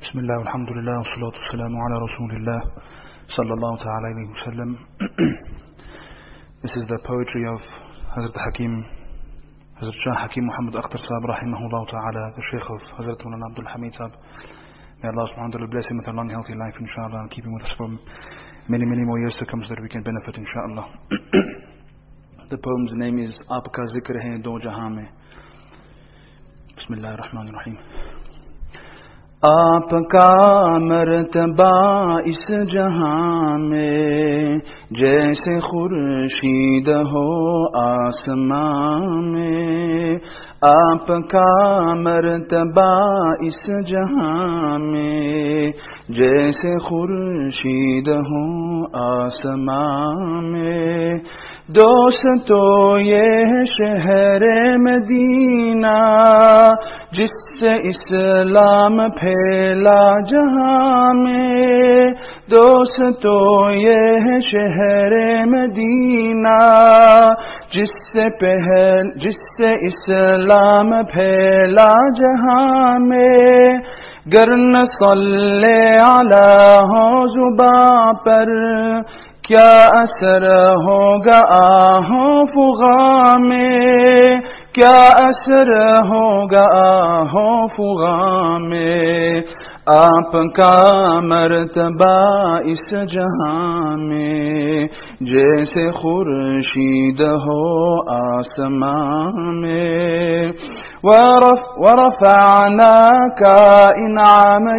بسم الله والحمد لله والصلاة والسلام على رسول الله صلى الله تعالى عليه وسلم. This is the poetry of Hazrat Shah Hakim Muhammad Akhtar Sahib rahimahullah ta'ala, the Sheikh of Hazrat Mulana Abdul Hamid Sahib. May Allah subhanahu wa ta'ala bless him with a long healthy life inshallah and keep him with us for many more years to come so that we can benefit inshallah. The poem's name is Aapka Zikr Hai Do Jahan Mein. Bismillahir Rahmanir Rahim. آپ کا مرتبہ اس جہاں میں جیسے خورشید ہو آسمان میں. آپ کا مرتبہ اس جہاں میں جیسے خورشید ہو آسمان میں. دوستو یہ شہر مدینہ جس سے اسلام پھیلا جہاں میں. دوستو یہ شہر مدینہ جس سے اسلام پھیلا جہاں میں. گر نہ صلی علی ہو زباں پر کیا اثر ہوگا آہوں فغاں میں. کیا اثر ہوگا آہوں فغاں میں. آپ کا مرتبہ اس جہاں میں جیسے خورشید ہو آسمان میں. ورفعناک انعام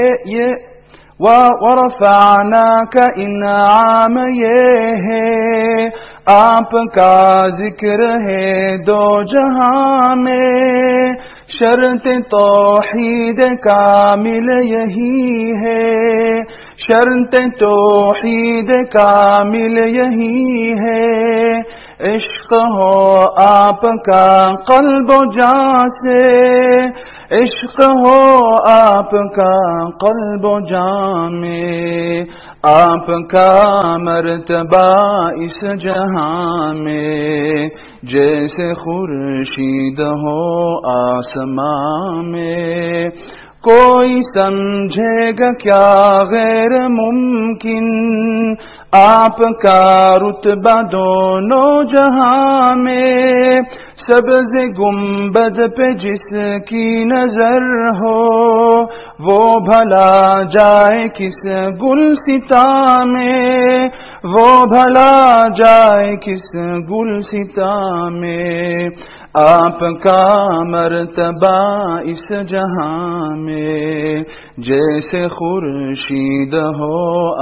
ورفعناک انعام یہ ہے آپ کا ذکر ہے دو جہاں میں. شرط توحید کامل یہی ہے. شرط توحید کامل یہی ہے. عشق ہو آپ کا قلب و جاں سے. عشق ہو آپ کا قلب و جاں میں. آپ کا مرتبہ اس جہاں میں جیسے خورشید ہو آسمان میں. کوئی سمجھے گا کیا غیر ممکن آپ کا رتبہ دونوں جہاں میں. سبز گنبد پہ جس کی نظر ہو وہ بھلا جائے کس گلستاں میں. وہ بھلا جائے کس گلستاں میں. آپ کا مرتبہ اس جہاں میں جیسے خورشید ہو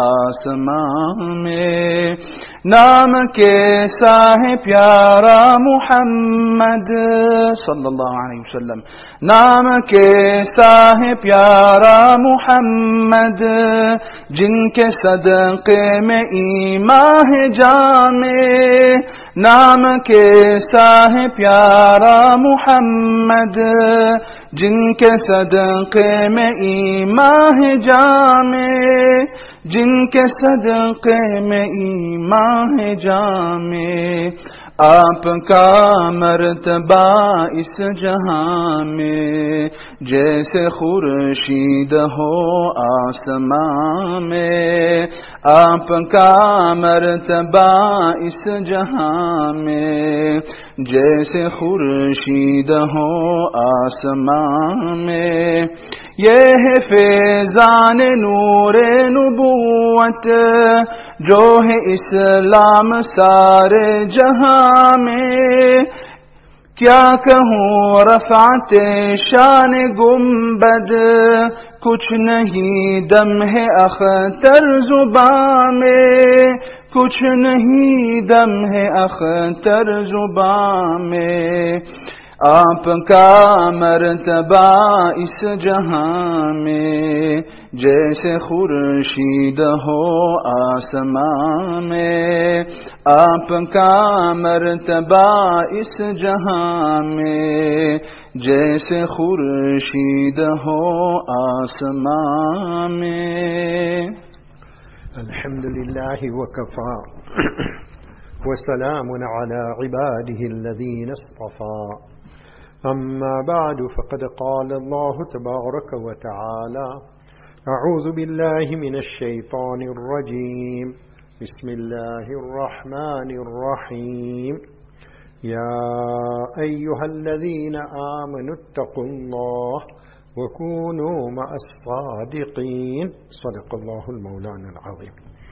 آسمان میں. نام کیسا ہے پیارا محمد صلی اللہ علیہ وسلم. نام کیسا ہے پیارا محمد جن کے صدقے میں ایمان ہے جامع. نام کیسا ہے پیارا محمد جن کے صدقے میں ایمان ہے جامع. جن کے صدقے میں ایمان ہے جامع. آپ کا مرتبہ اس جہاں میں جیسے خورشید ہو آسمان میں. آپ کا مرتبہ اس جہاں میں جیسے خورشید ہو آسمان میں. یہ ہے فیضان نور نبوت جو ہے اسلام سارے جہاں میں. کیا کہوں رفعت شان گنبد کچھ نہیں دم ہے اختر زبان میں. کچھ نہیں دم ہے اختر زبان میں. آپ کا مرتبہ اس جہاں میں جیسے خورشید ہو آسمان میں. آپ کا مرتبہ اس جہاں میں جیسے خورشید ہو آسمان میں. الحمد للہ وکفا وسلام على عباده الذين اصطفى. أما بعد فقد قال الله تبارك وتعالى أعوذ بالله من الشيطان الرجيم بسم الله الرحمن الرحيم يا أيها الذين آمنوا اتقوا الله وكونوا مع الصادقين صدق الله المولانا العظيم.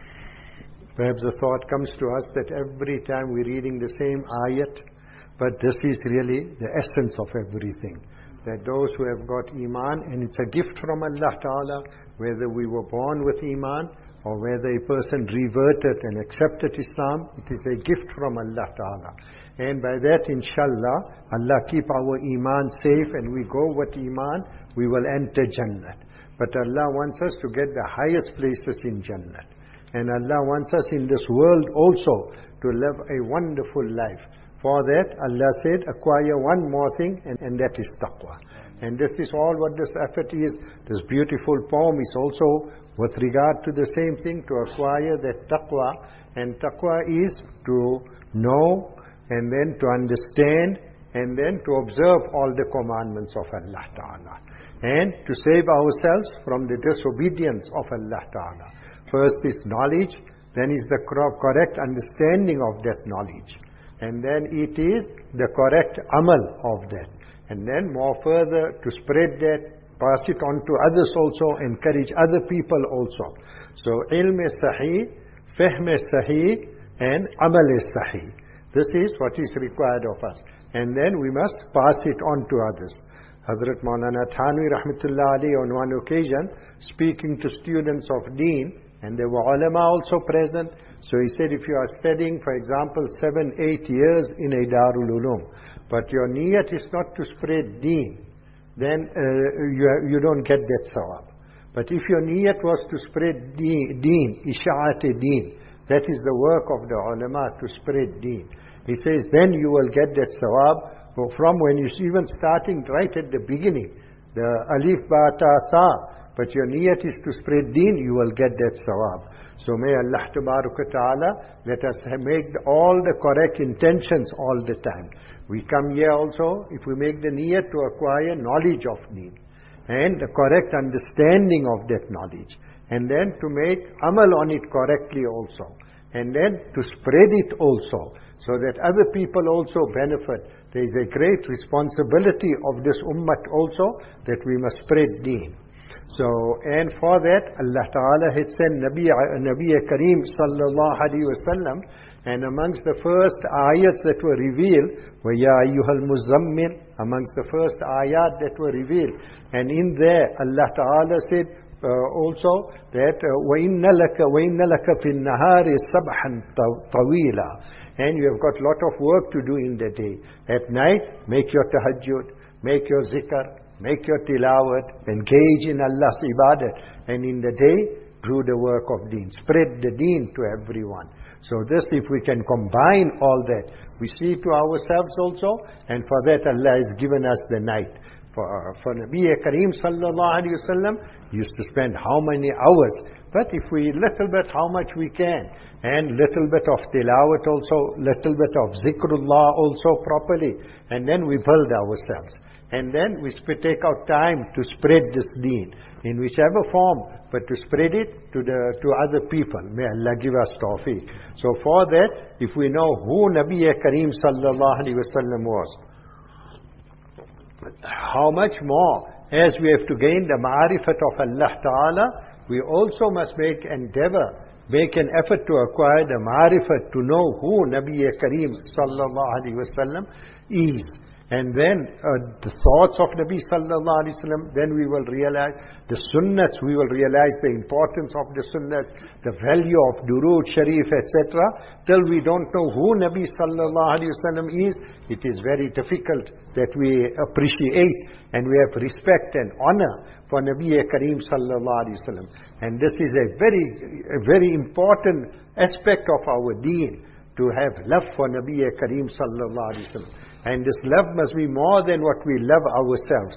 Perhaps the thought comes to us that every time we're reading the same ayat, but this is really the essence of everything. That those who have got Iman, and it's a gift from Allah Ta'ala, whether we were born with Iman or whether a person reverted and accepted Islam, it is a gift from Allah Ta'ala. And by that, inshallah, Allah keep our Iman safe and we go with Iman, we will enter Jannah. But Allah wants us to get the highest places in Jannah. And Allah wants us in this world also to live a wonderful life. For that, Allah said, acquire one more thing, and that is taqwa. And this is all what this effort is. This beautiful poem is also with regard to the same thing, to acquire that taqwa. And taqwa is to know, and then to understand, and then to observe all the commandments of Allah Ta'ala. And to save ourselves from the disobedience of Allah Ta'ala. First is knowledge, then is the correct understanding of that knowledge. And then it is the correct amal of that. And then more further to spread that, pass it on to others also, encourage other people also. So ilm is sahih, fahm is sahih, and amal is sahih. This is what is required of us. And then we must pass it on to others. Hazrat Maulana Thanwi Rahmatullah Ali on one occasion, speaking to students of Deen, and there were ulama also present. So he said, if you are studying, for example, 7-8 years in a Darul Uloom, but your niyat is not to spread deen, then you don't get that sawab. But if your niyat was to spread deen, isha'at deen, that is the work of the ulama, to spread deen. He says, then you will get that sawab from when you're even starting right at the beginning, the alif, ba, ta, sa. But your niyat is to spread deen, you will get that sawab. So may Allah Ta'ala let us make all the correct intentions all the time. We come here also, if we make the niyat to acquire knowledge of deen, and the correct understanding of that knowledge, and then to make amal on it correctly also, and then to spread it also, so that other people also benefit. There is a great responsibility of this ummah also, that we must spread deen. So, and for that, Allah Ta'ala had sent Nabi Kareem Sallallahu Alaihi Wasallam, and amongst the first ayats that were revealed were Ya Ayyuhal Muzammil, amongst the first ayat that were revealed. And in there, Allah Ta'ala said also that وَإِنَّ لَكَ فِي النَّهَارِ سَبْحًا طَوِيلًا. And you have got lot of work to do in the day. At night, make your tahajjud, make your zikr, make your tilawat, engage in Allah's ibadat, and in the day, do the work of deen. Spread the deen to everyone. So this, if we can combine all that, we see to ourselves also, and for that Allah has given us the night. For Nabi Kareem Sallallahu Alaihi Wasallam, used to spend how many hours? But if we little bit, how much we can, and little bit of tilawat also, little bit of zikrullah also properly, and then we build ourselves. And then we take out time to spread this deen in whichever form, but to spread it to other people. May Allah give us tawfiq. So for that, if we know who Nabi Kareem Sallallahu Alaihi Wasallam was, how much more as we have to gain the ma'rifat of Allah Ta'ala, we also must make an effort to acquire the ma'rifat, to know who Nabi Kareem Sallallahu Alaihi Wasallam is. And then the thoughts of Nabi Sallallahu Alaihi Wasallam, then we will realize the sunnats, we will realize the importance of the sunnats, the value of Durood Sharif, etc. Till we don't know who Nabi Sallallahu Alaihi Wasallam is, it is very difficult that we appreciate and we have respect and honor for Nabi Kareem Sallallahu Alaihi Wasallam. And this is a very important aspect of our deen, to have love for Nabi Kareem Sallallahu Alaihi Wasallam. And this love must be more than what we love ourselves.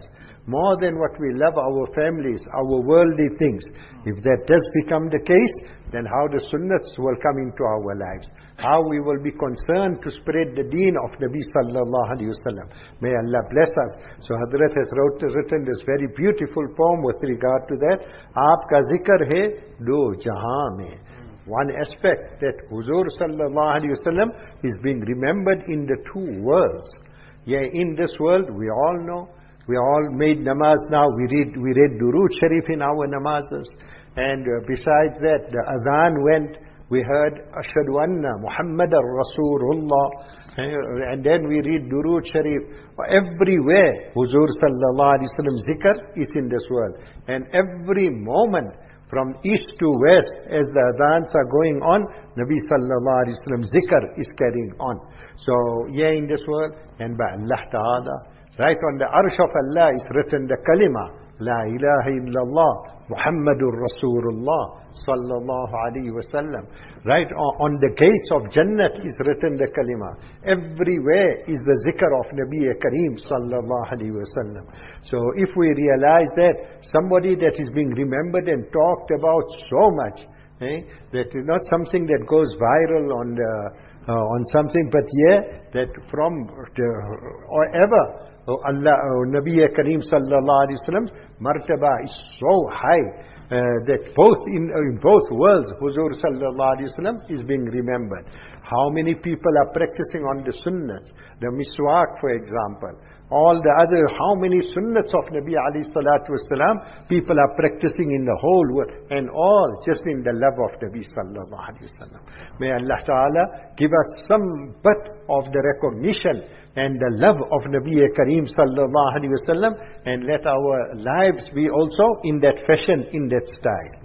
more than what we love our families, our worldly things. If that does become the case, then how the sunnats will come into our lives. How we will be concerned to spread the deen of Nabi sallallahu alayhi wasallam. May Allah bless us. So Hazrat has written this very beautiful poem with regard to that. Aapka zikr hai do jahan mein. One aspect that Huzur sallallahu alayhi wasallam is being remembered in the two worlds. Yeah, in this world, we all know, we all made namaz now, we read Durood Sharif in our namazes. And besides that, the adhan went, we heard Ashhadu Anna Muhammadar Rasulullah, and then we read Durood Sharif. Everywhere, Huzur sallallahu alayhi wasallam zikr is in this world. And every moment, from east to west, as the adhans are going on, Nabi sallallahu alayhi wasallam zikr is carrying on. So, yeah, in this world, and by Allah Ta'ala, right on the arsh of Allah is written the kalima, La ilaha illallah, Muhammadur Rasulullah sallallahu alayhi wasallam. Right on the gates of Jannat is written the kalima. Everywhere is the zikr of Nabi Kareem sallallahu alayhi wasallam. So if we realize that somebody that is being remembered and talked about so much, that is not something that goes viral on something, but that from ever, Nabi Kareem sallallahu alayhi wasallam martaba is so high that both in both worlds Huzur sallallahu alayhi wasallam is being remembered. How many people are practicing on the sunnahs, the miswak for example, all the other, how many sunnats of Nabi alayhi salatu wasalam people are practicing in the whole world, and all just in the love of Nabi sallallahu alayhi wasallam. May Allah Ta'ala give us some bit of the recognition and the love of Nabi Kareem sallallahu alayhi wasallam, and let our lives be also in that fashion, in that style.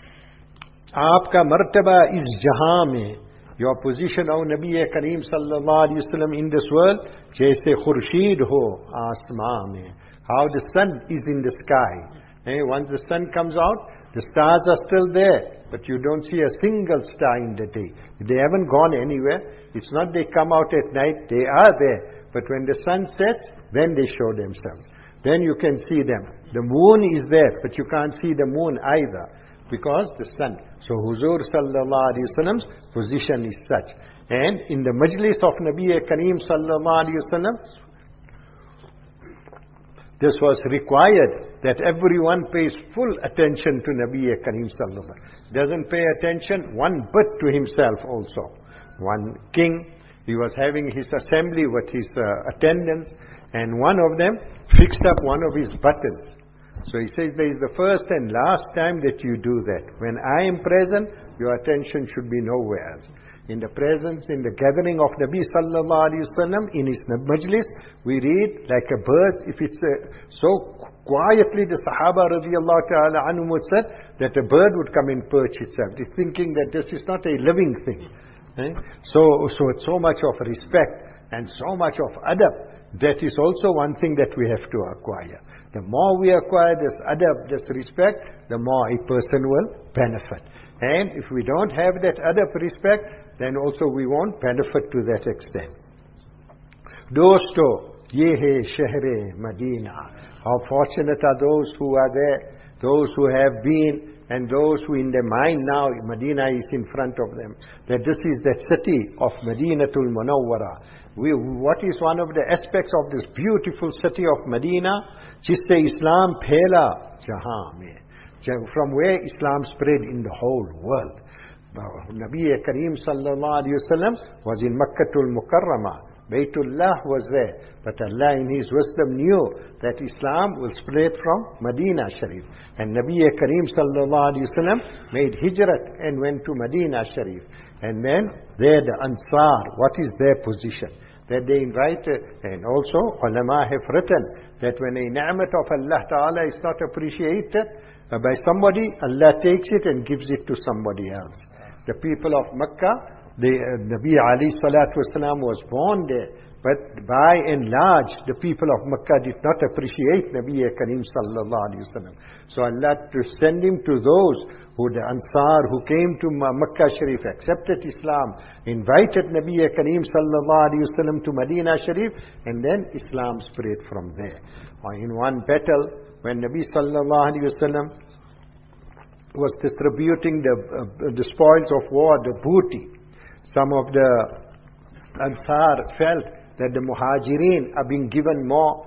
Aapka martaba is jahan mein. Your position, O Nabi Kareem sallallahu alayhi wasallam, in this world, jaise khurshid ho asmaan mein. How the sun is in the sky. Once the sun comes out, the stars are still there, but you don't see a single star in the day. They haven't gone anywhere. It's not they come out at night, they are there. But when the sun sets, then they show themselves. Then you can see them. The moon is there, but you can't see the moon either, because the sun. So Huzur sallallahu alayhi wasallam's position is such. And in the majlis of Nabi Kareem sallallahu alayhi wasallam, this was required that everyone pays full attention to Nabi Kareem sallallahu alayhi wasallam. Doesn't pay attention one bit to himself also. One king, he was having his assembly with his attendants, and one of them fixed up one of his buttons. So he says, there is the first and last time that you do that. When I am present, your attention should be nowhere else. In the presence, in the gathering of Nabi sallallahu alayhi wasallam, in his majlis, we read like a bird. If it's so quietly, the Sahaba radiallahu ta'ala anhum would say that a bird would come and perch itself. He's thinking that this is not a living thing. So it's so much of respect and so much of adab. That is also one thing that we have to acquire. The more we acquire this adab, this respect, the more a person will benefit. And if we don't have that adab respect, then also we won't benefit to that extent. Dosto, ye hai shahre Madina. How fortunate are those who are there, those who have been, and those who in their mind now, Medina is in front of them, that this is that city of Madinatul Munawwara. What is one of the aspects of this beautiful city of Medina? Jisse Islam phela jahan mein. From where Islam spread in the whole world. Nabi Kareem sallallahu alayhi wasallam was in Makkatul Mukarramah. Baytullah was there. But Allah in His wisdom knew that Islam will spread from Medina Sharif. And Nabi Kareem sallallahu alayhi wasallam made hijrat and went to Medina Sharif. And then there the Ansar, what is their position? That they invited, and also ulama have written that when a ni'mat of Allah Ta'ala is not appreciated by somebody, Allah takes it and gives it to somebody else. The people of Makkah Nabi alayhi salatu wasalam was born there. But by and large, the people of Makkah did not appreciate Nabi Kareem sallallahu alayhi wasallam. So Allah to send him to those who, the Ansar, who came to Makkah Sharif, accepted Islam, invited Nabi Kareem sallallahu alayhi wasallam to Medina Sharif, and then Islam spread from there. In one battle, when Nabi sallallahu alayhi wasallam was distributing the spoils of war, the booty, some of the Ansar felt that the Muhajirin are being given more.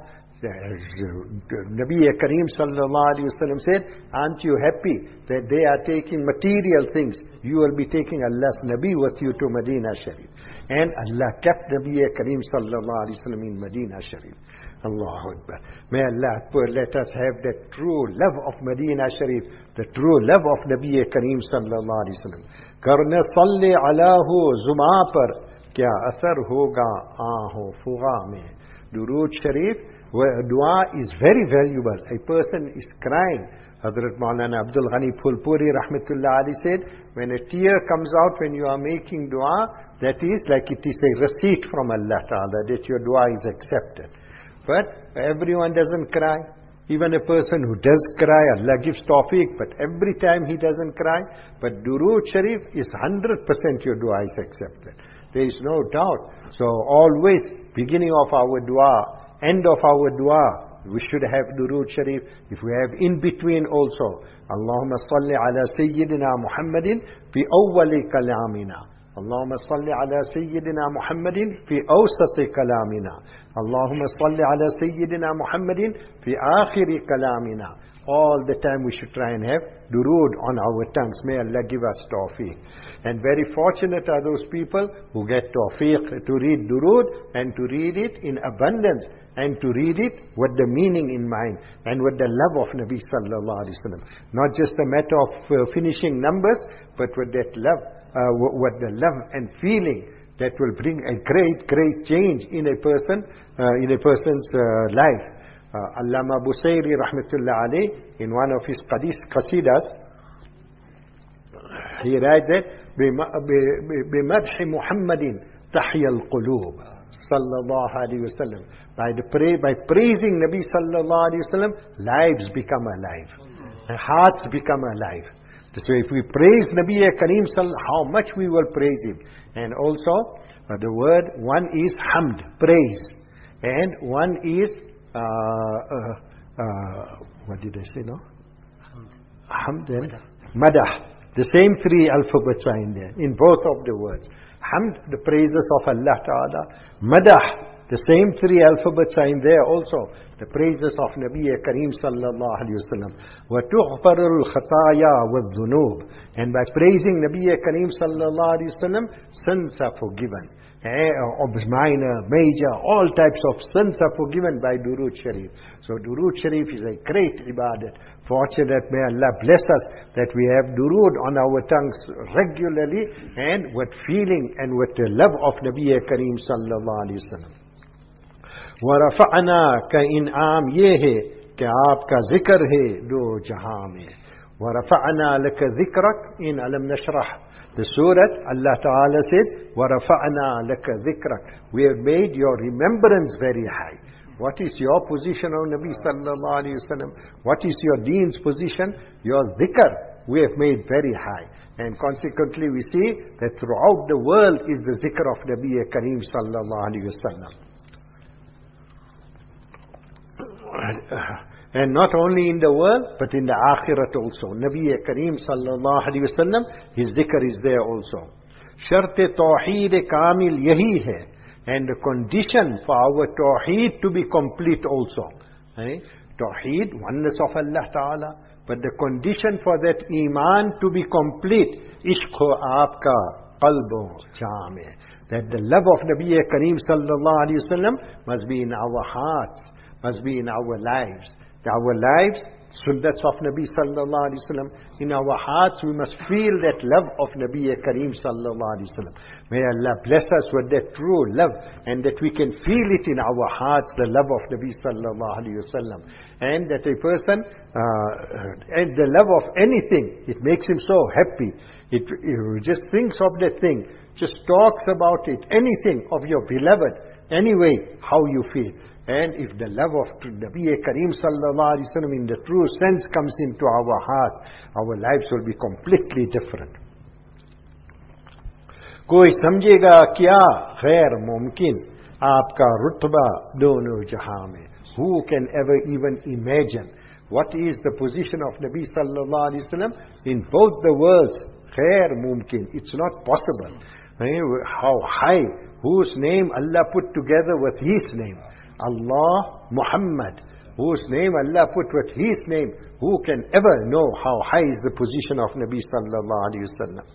Nabi Kareem sallallahu alayhi wasallam said, aren't you happy that they are taking material things? You will be taking Allah's Nabi with you to Medina Sharif. And Allah kept Nabi Kareem sallallahu alayhi wasallam in Medina Sharif. Allahu Akbar. May Allah let us have that true love of Medina Sharif, the true love of Nabi Kareem sallallahu alayhi wasallam. Karne salli alahu zuma par kya asar hoga aaho fuga mein. Durood Sharif, where dua is very valuable. A person is crying. Hazrat Maulana Abdul Ghani Phulpuri rahmatullah alayhi said, when a tear comes out when you are making dua, that is like it is a receipt from Allah Ta'ala that your dua is accepted. But everyone doesn't cry. Even a person who does cry, Allah gives tawfiq, but every time he doesn't cry. But Durood Sharif is 100% your dua is accepted. There is no doubt. So always, beginning of our dua, end of our dua, we should have Durood Sharif. If we have in between also, Allahumma salli ala Sayyidina Muhammadin fi awwali kalamina. Allahumma salli ala Sayyidina Muhammadin fi awsati kalamina. Allahumma salli ala Sayyidina Muhammadin fi akhiri kalamina. All the time we should try and have durood on our tongues. May Allah give us tawfiq. And very fortunate are those people who get tawfiq to read durood and to read it in abundance and to read it with the meaning in mind and with the love of Nabi sallallahu alaihi wasallam. Not just a matter of finishing numbers, but with that love, with the love and feeling that will bring a great change in a person's life. Allama Busayri rahmatullah alayh, in one of his qasidas, he writes that بِمَدْحِ مُحَمَّدٍ تَحْيَا الْقُلُوبِ sallallahu alayhi wa sallam. By praising Nabi sallallahu alayhi wa sallam, lives become alive. And hearts become alive. So if we praise Nabi Kareem sallallahu, how much we will praise him. And also, the word, one is hamd, praise. And one is what did I say now? Hamd and madah. The same three alphabets are in there, in both of the words. Hamd, the praises of Allah Ta'ala. Madah, the same three alphabets are in there also. The praises of Nabi Kareem sallallahu alayhi wa sallam. وَتُغْفَرُ الْخَطَايَا وَالذُّنُوبِ. And by praising Nabi Kareem sallallahu alayhi wa sallam, sins are forgiven. Minor, major, all types of sins are forgiven by Durood Sharif. So Durood Sharif is a great ibadat. Fortunate, may Allah bless us that we have Durood on our tongues regularly and with feeling and with the love of Nabi Kareem sallallahu alayhi wa sallam. وَرَفَعْنَا كَإِنْعَامْ يَهِ کہ آپ کا ذکر ہے دو جہاں میں. وَرَفَعْنَا لَكَ ذِكْرَكَ in Alam Nashrah. The surah, Allah Ta'ala said, وَرَفَعْنَا لَكَ ذِكْرَكَ. We have made your remembrance very high. What is your position, O Nabi sallallahu alayhi wa sallam? What is your deen's position? Your dhikr we have made very high. And consequently we see that throughout the world is the zikr of Nabi Kareem sallallahu alayhi wa sallam. And not only in the world, but in the akhirat also. Nabi Kareem sallallahu alayhi wa sallam, his dhikr is there also. Shart-e tawheed kamil yahi hai. And the condition for our tawheed to be complete also. Tawheed, oneness of Allah Ta'ala. But the condition for that iman to be complete, ishq aapka qalbo jame. That the love of Nabi Kareem sallallahu alayhi wa sallam must be in our hearts, must be in our lives. Our lives, sunnats of Nabi sallallahu alaihi wasallam. In our hearts, we must feel that love of Nabi Kareem sallallahu alaihi wasallam. May Allah bless us with that true love, and that we can feel it in our hearts, the love of Nabi sallallahu alaihi wasallam. And that a person, and the love of anything, it makes him so happy. He just thinks of that thing, just talks about it, anything of your beloved, anyway, how you feel. And if the love of Nabi Kareem sallallahu alaihi wasallam in the true sense comes into our hearts, our lives will be completely different. कोई समझेगा क्या गैर मुमकिन आपका रुतबा दोनों जहां में. Who can ever even imagine what is the position of Nabi sallallahu alaihi wasallam in both the worlds? Ghair mumkin, it's not possible. How high, whose name Allah put together with His name. Allah, Muhammad, whose name Allah put with His name. Who can ever know how high is the position of Nabi sallallahu alaihi wasallam?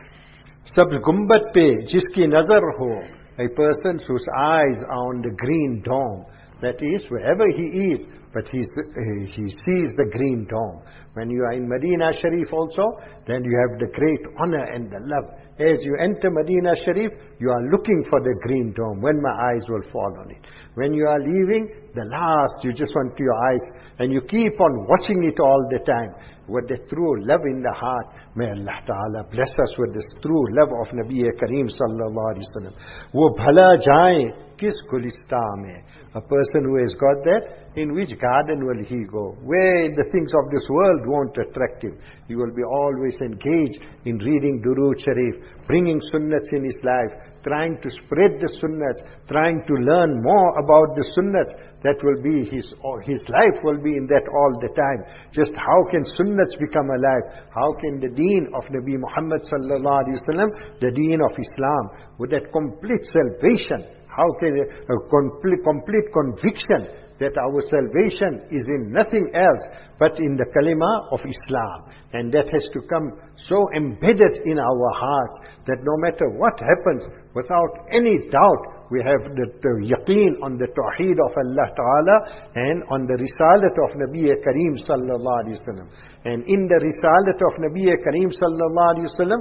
Sab gumbat pe jiski nazar ho, a person whose eyes are on the green dome. That is, wherever he is, but he sees the green dome. When you are in Medina Sharif also, then you have the great honor and the love. As you enter Medina Sharif, you are looking for the green dome, when my eyes will fall on it. When you are leaving, the last, you just want your eyes, and you keep on watching it all the time. With the true love in the heart, may Allah Ta'ala bless us with this true love of Nabi Kareem sallallahu alaihi wasallam. Wo bhala jaye kis gulistan mein. A person who has got that, in which garden will he go? Where the things of this world won't attract him. He will be always engaged in reading Durood Sharif, bringing sunnats in his life, trying to spread the sunnats, trying to learn more about the sunnats. That will be his life will be in that all the time. Just how can sunnats become alive? How can the deen of Nabi Muhammad sallallahu alaihi wasallam, the deen of Islam, with that complete salvation, how can a complete conviction that our salvation is in nothing else but in the kalima of Islam. And that has to come so embedded in our hearts that no matter what happens, without any doubt, we have the yaqeen on the tawheed of Allah Ta'ala and on the risalat of Nabi Kareem sallallahu alaihi wasallam. And in the risalat of Nabi Kareem sallallahu alaihi wasallam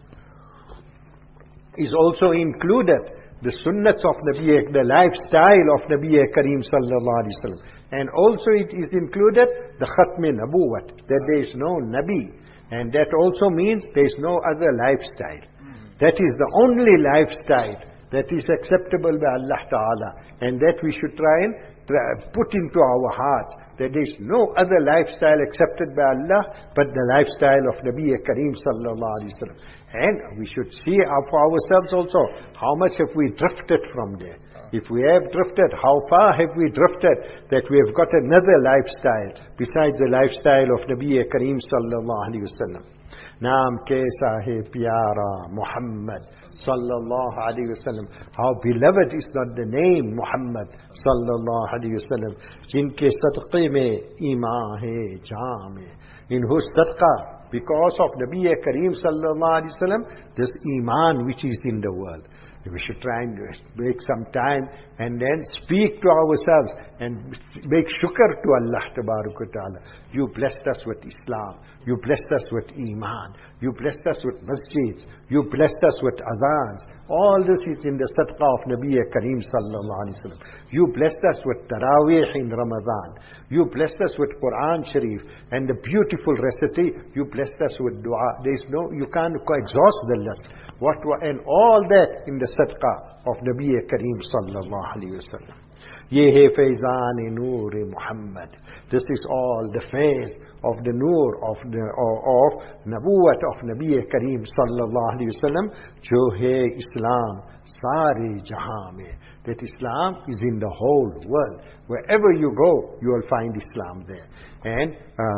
is also included the sunnats of Nabi, the lifestyle of Nabi Kareem sallallahu alaihi wasallam. And also it is included the khatm nabuwat, that there is no Nabi. And that also means there is no other lifestyle. That is the only lifestyle that is acceptable by Allah Ta'ala. And that we should try and put into our hearts, that there is no other lifestyle accepted by Allah but the lifestyle of Nabi Kareem sallallahu alaihi wasallam. And we should see for ourselves also, how much have we drifted from there. If we have drifted, how far have we drifted that we have got another lifestyle besides the lifestyle of Nabi Kareem sallallahu alaihi wasallam. Naam kaisa hai pyara Muhammad sallallahu alaihi wasallam. How beloved is not the name Muhammad sallallahu alaihi wasallam. Jinke sadqe mein iman hai jaan mein. In whose sadqa, because of Nabi Kareem sallallahu alaihi wasallam, this iman which is in the world. We should try and make some time and then speak to ourselves and make shukr to Allah Ta'ala. You blessed us with Islam. You blessed us with Iman. You blessed us with masjids. You blessed us with adhans. All this is in the sadqa of Nabi Kareem sallallahu alaihi wasallam. You blessed us with Taraweeh in Ramadan. You blessed us with Quran Sharif and the beautiful recipe. You blessed us with dua. You can't exhaust the list. And all that in the sadqa of Nabi Kareem sallallahu alaihi wasallam. Ye hai faizan noor Muhammad. This is all the phase of the noor of nabuwat of Nabi Kareem sallallahu alaihi wasallam. Jo hai Islam sare jahan mein. That Islam is in the whole world. Wherever you go, you will find Islam there. And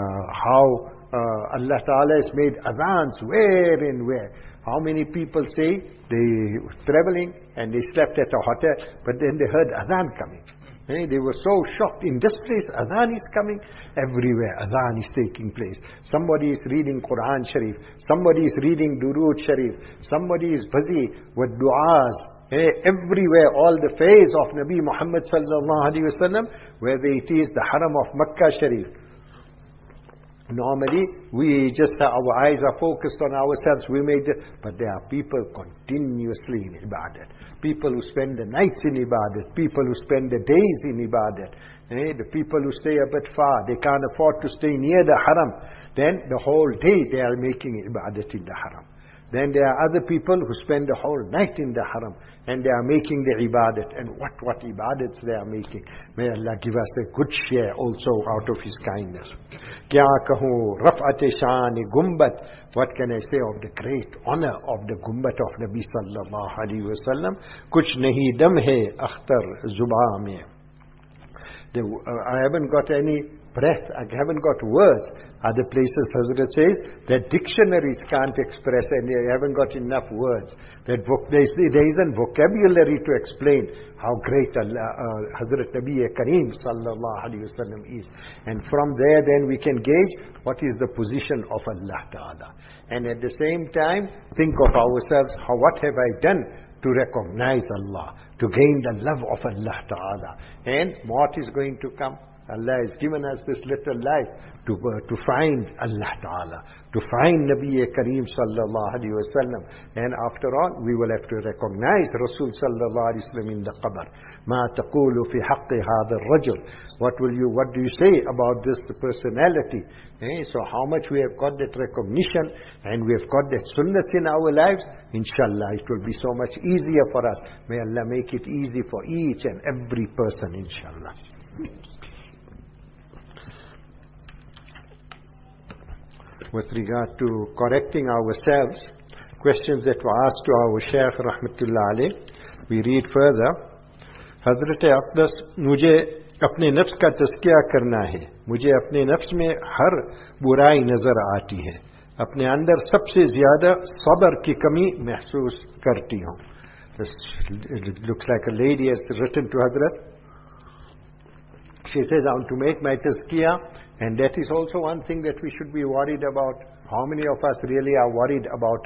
how Allah Ta'ala has made adhans where and where. How many people say they were traveling and they slept at a hotel, but then they heard adhan coming. They were so shocked. In this place, adhan is coming. Everywhere, adhan is taking place. Somebody is reading Quran Sharif. Somebody is reading Durood Sharif. Somebody is busy with du'as everywhere, all the phase of Nabi Muhammad sallallahu alaihi wasallam, whether it is the Haram of Makkah Sharif. Normally, we just, our eyes are focused on ourselves, but there are people continuously in ibadat. People who spend the nights in ibadat, people who spend the days in ibadat. The people who stay a bit far, they can't afford to stay near the haram. Then the whole day they are making ibadat in the haram. Then there are other people who spend the whole night in the haram and they are making the ibadat. And what ibadats they are making. May Allah give us a good share also out of His kindness. Kya kahu raf'at shani gumbat. What can I say of the great honor of the gumbat of Nabi sallallahu alaihi wasallam? Kuch nahi dam hai akhtar zubaa mein. I haven't got any breath, I haven't got words. Other places Hazrat says that dictionaries can't express, and they haven't got enough words. That there isn't vocabulary to explain how great Hazrat Nabi Kareem sallallahu alaihi wasallam is. And from there then we can gauge what is the position of Allah Ta'ala. And at the same time think of ourselves, what have I done to recognize Allah, to gain the love of Allah Ta'ala. And what is going to come? Allah has given us this little life to find Allah Ta'ala, to find Nabi Kareem sallallahu alaihi wasallam. And after all, we will have to recognize Rasul sallallahu alaihi wasallam in the qabr. Ma taqulu fi haqqi hadha ar-rajul. What do you say about this personality? So how much we have got that recognition and we have got that sunnah in our lives, inshallah it will be so much easier for us. May Allah make it easy for each and every person, inshallah. With regard to correcting ourselves, questions that were asked to our Shaykh Rahmatullah Alayh, we read further. Hazrat Aqdas, मुझे अपने नफ्स का तज़किया करना है, मुझे अपने नफ्स में हर बुराई नजर आती है, अपने अंदर सबसे ज्यादा सब्र की कमी महसूस करती हूँ. It looks like a lady has written to Hazrat. She says, I want to make my tazkiyah. And that is also one thing that we should be worried about. How many of us really are worried about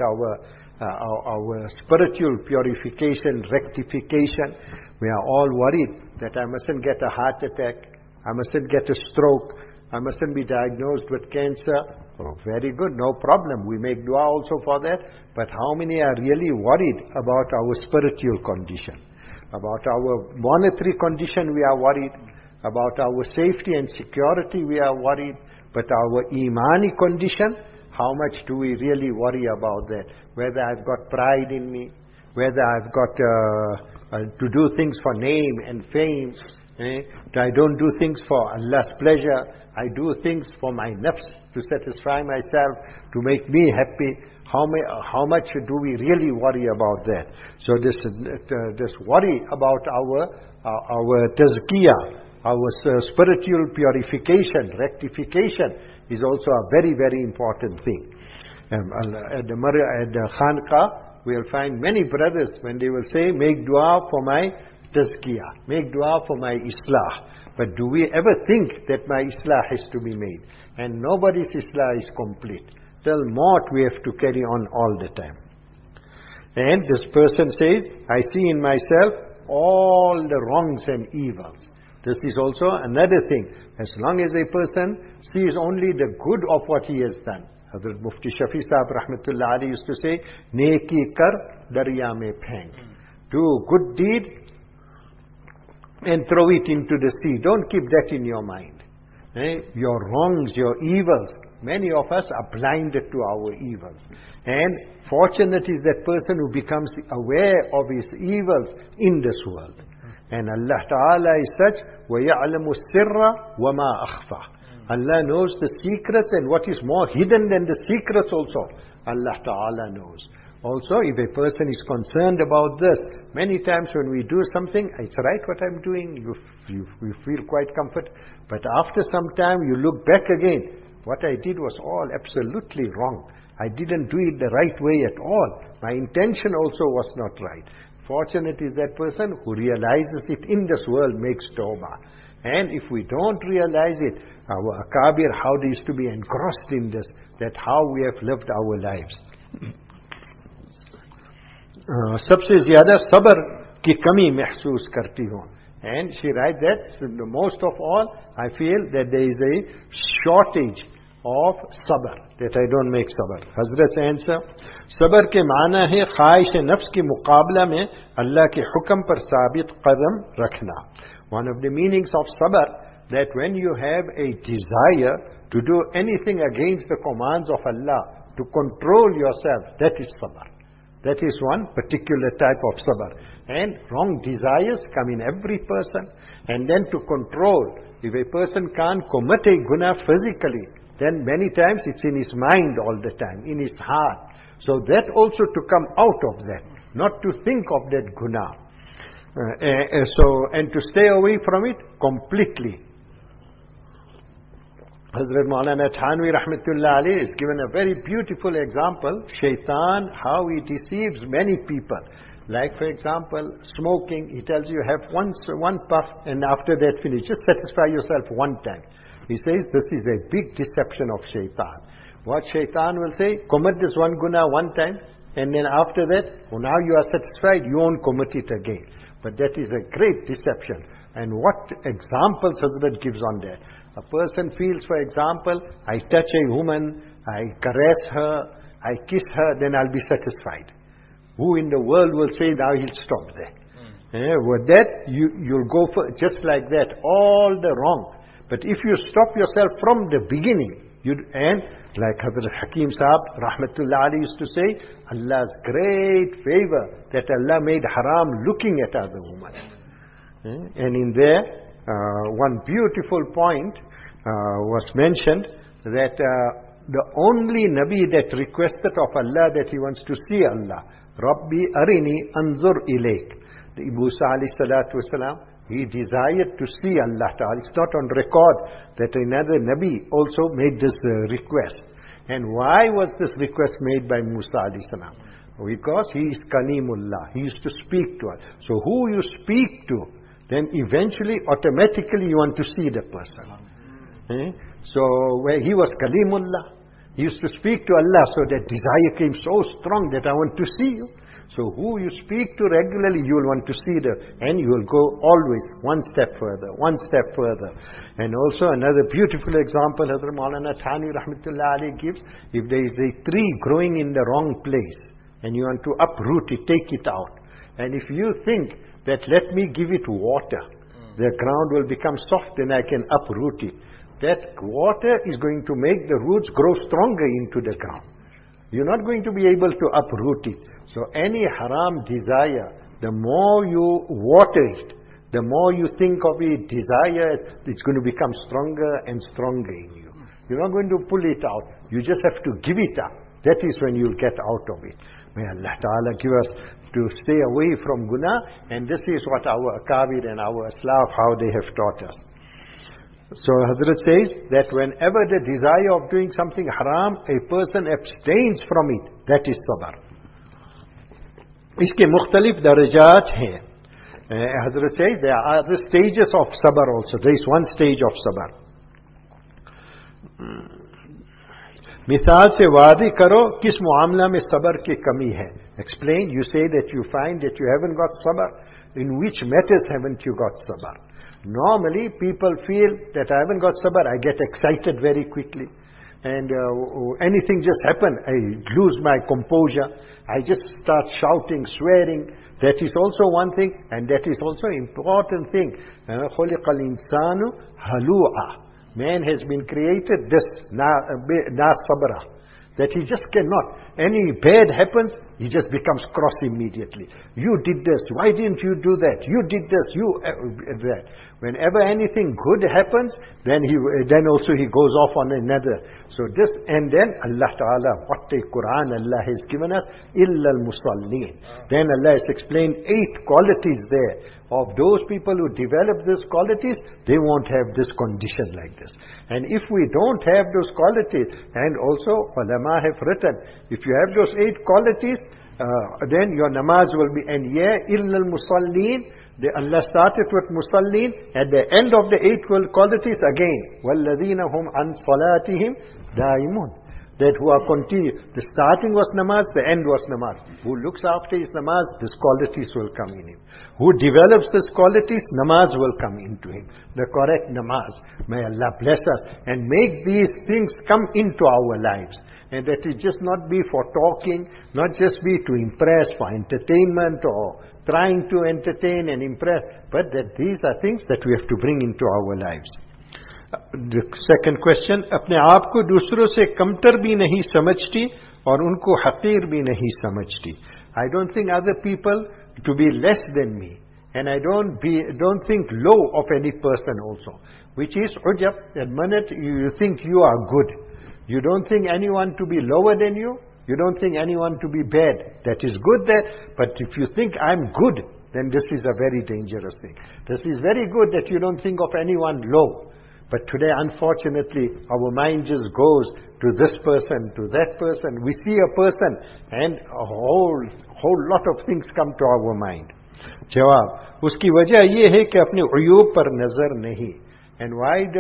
our spiritual purification, rectification? We are all worried that I mustn't get a heart attack, I mustn't get a stroke, I mustn't be diagnosed with cancer. Oh, very good, no problem. We make dua also for that. But how many are really worried about our spiritual condition? About our monetary condition we are worried. About our safety and security we are worried, but our imani condition, how much do we really worry about that? Whether I've got pride in me, whether I've got to do things for name and fame, I don't do things for Allah's pleasure, I do things for my nafs, to satisfy myself, to make me happy. How much do we really worry about that? So this worry about our tazkiyah, our spiritual purification, rectification is also a very, very important thing. At the Khanqah, we'll find many brothers when they will say, make dua for my tazkiyah, make dua for my islah. But do we ever think that my islah has to be made? And nobody's islah is complete. Till maut we have to carry on all the time. And this person says, I see in myself all the wrongs and evils. This is also another thing. As long as a person sees only the good of what he has done. Hazrat Mufti Shafi Sahib Rahmatullah Alayhi used to say, Neki kar darya mein pheng. Do good deed and throw it into the sea. Don't keep that in your mind. Your wrongs, your evils. Many of us are blinded to our evils. And fortunate is that person who becomes aware of his evils in this world. And Allah Ta'ala is such, وَيَعْلَمُ السِّرَّ وَمَا أَخْفَى. Allah knows the secrets, and what is more hidden than the secrets also, Allah Ta'ala knows. Also, if a person is concerned about this, many times when we do something, it's right what I'm doing, you feel quite comfort. But after some time, you look back again, what I did was all absolutely wrong. I didn't do it the right way at all. My intention also was not right. Fortunate is that person who realizes it in this world, makes tawbah. And if we don't realize it, our akabir, how they used to be engrossed in this, that how we have lived our lives. सबसे ज्यादा सब्र की कमी महसूस करती हूँ. And she writes that most of all, I feel that there is a shortage of sabr, that I don't make sabr. Hazrat's answer, sabr के माना है ख्वाहिश नफ्स के मुकाबला में अल्लाह के हुक्म पर साबित कदम रखना. One of the meanings of sabr, that when you have a desire to do anything against the commands of Allah, to control yourself, that is sabr. That is one particular type of sabr. And wrong desires come in every person. And then to control, if a person can't commit a guna physically, then many times it's in his mind all the time, in his heart. So that also to come out of that, not to think of that guna. And to stay away from it completely. Hazrat Maulana Thanvi Rahmatullah Alayhi is given a very beautiful example. Shaitan, how he deceives many people. Like for example, smoking, he tells you have one puff and after that finish. Just satisfy yourself one time. He says this is a big deception of Shaitan. What Shaitan will say, commit this one guna one time and then after that, now you are satisfied, you won't commit it again. But that is a great deception. And what examples Hazrat gives on that? A person feels, for example, I touch a woman, I caress her, I kiss her, then I'll be satisfied. Who in the world will say now he'll stop there? With that, you'll go for just like that, all the wrong. But if you stop yourself from the beginning, and like Hazrat Hakim Sahab, Rahmatullah Ali used to say, Allah's great favor that Allah made haram looking at other women. And in there, one beautiful point was mentioned that the only Nabi that requested of Allah that he wants to see Allah, Rabbi Arini Anzur Ilayk. The Musa alayhi salatu wasalam, he desired to see Allah Ta'ala. It's not on record that another Nabi also made this request. And why was this request made by Musa alayhi salam? Because he is Kalimullah. He used to speak to us. So who you speak to, then eventually, automatically you want to see the person. So where he was Kalimullah, he used to speak to Allah, so that desire came so strong that I want to see you. So who you speak to regularly, you will want to see and you will go always one step further, one step further. And also another beautiful example Hazrat Maulana Thanvi Rahmatullah Ali gives, if there is a tree growing in the wrong place, and you want to uproot it, take it out. And if you think that let me give it water, the ground will become soft and I can uproot it. That water is going to make the roots grow stronger into the ground. You're not going to be able to uproot it. So any haram desire, the more you water it, the more you think of it, desire, it's going to become stronger and stronger in you. You're not going to pull it out. You just have to give it up. That is when you'll get out of it. May Allah Ta'ala give us to stay away from guna, and this is what our Akabir and our Aslaf, how they have taught us. So Hazrat says that whenever the desire of doing something haram, a person abstains from it, that is sabr. Iske mukhtalif darajat hai. Hazrat says there are the stages of sabr also. There is one stage of sabr. मिसाल से वादी करो किस मामला में सबर की कमी है. Explain, you say that you find that you haven't got sabr. In which matters haven't you got sabr? Normally people feel that I haven't got sabr, I get excited very quickly. And anything just happen, I lose my composure. I just start shouting, swearing. That is also one thing, and that is also important thing. خُلِقَ الْإِنسَانُ هَلُوعًا. Man has been created this, na sabra, that he just cannot. Any bad happens, he just becomes cross immediately. You did this, why didn't you do that? You did this, you that. Whenever anything good happens, then also he goes off on another. So this, and then Allah Ta'ala, what a Quran Allah has given us, illa al-musallin. Then Allah has explained 8 qualities there. Of those people who develop these qualities, they won't have this condition like this. And if we don't have those qualities, and also ulama have written, if you have those 8 qualities, then your namaz will be, and illa al-musallin, Allah started with musallin, at the end of the 8 qualities again, وَالَّذِينَ هُمْ عَنْ صَلَاتِهِمْ دَائِمُونَ. that who are continued. The starting was namaz, the end was namaz. Who looks after his namaz, these qualities will come in him. Who develops these qualities, namaz will come into him. The correct namaz. May Allah bless us and make these things come into our lives. And that it just not be for talking, not just be to impress, for entertainment or trying to entertain and impress, but that these are things that we have to bring into our lives. The second question, अपने आप को दूसरों से कमतर भी नहीं समझती और उनको हकीर भी नहीं समझती. I don't think other people to be less than me, and I don't think low of any person also, which is ujab. That minute you think you are good, you don't think anyone to be lower than you, you don't think anyone to be bad. That is good there, but if you think I'm good, then this is a very dangerous thing. This is very good that you don't think of anyone low. But today, unfortunately, our mind just goes to this person, to that person. We see a person and a whole lot of things come to our mind. जवाब, उसकी वजह ये है कि अपने उयूब पर नजर नहीं. And